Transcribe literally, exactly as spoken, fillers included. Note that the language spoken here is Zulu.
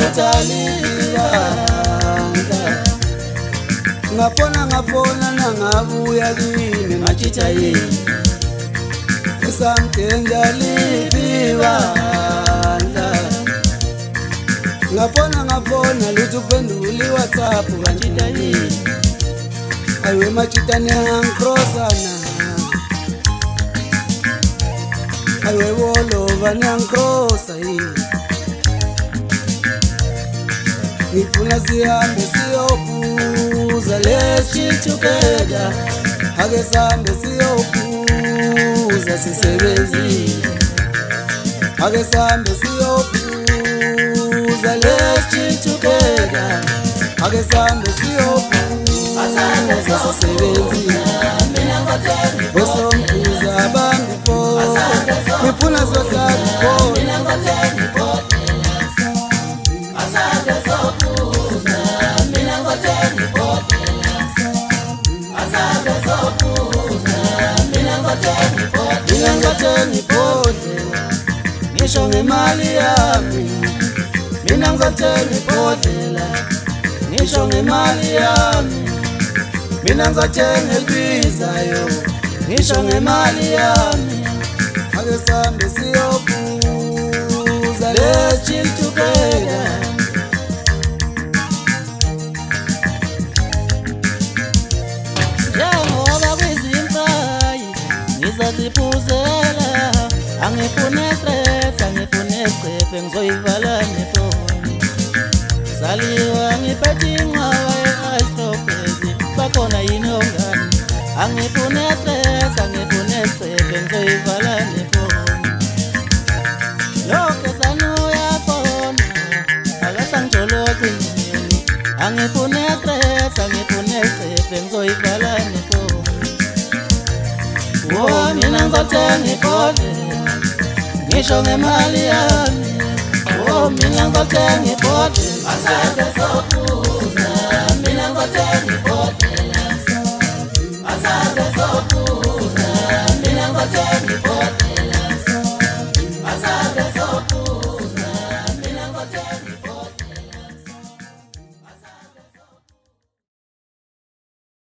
ngathalika ngafona ngafona nangabuya kimi ngachitha yini samtenjaliphiwandla ngafona ngafona lutho uphenduli WhatsApp ngachitha yini aywe machita nangicrossana aywe wolova nangicrossa yini ngifuna sihambe siyophuza let's chill together ake sihambe siyophuza sisebenzile ake sihambe siyophuza let's chill together ake sihambe siyophuza sisebenzile bosomkhuza bambifo ngifuna siyohlala mina ngizothenga ibhodlela ngisho ngemali yami mina ngizothenga ibhodlela ngisho ngemali yami mina ngizothenga elibizayo ngisho ngemali yami ake sihambe siyophuza let's chill together ngizoziphuzela angifune stress angifune sicefe ngizoyivala nefoni saliwa ngiphethe inqawa ye-ice bakhona yini ongani angifune stress angifune sicefe ngizoyivala nefoni lokho sanuyafona akasangijoloci angifune stress angifune sicefe ngizoyivala nefoni oh mina ngizothenga ibhodlela ngisho ngemali yami oh mina ngizothenga ibhodlela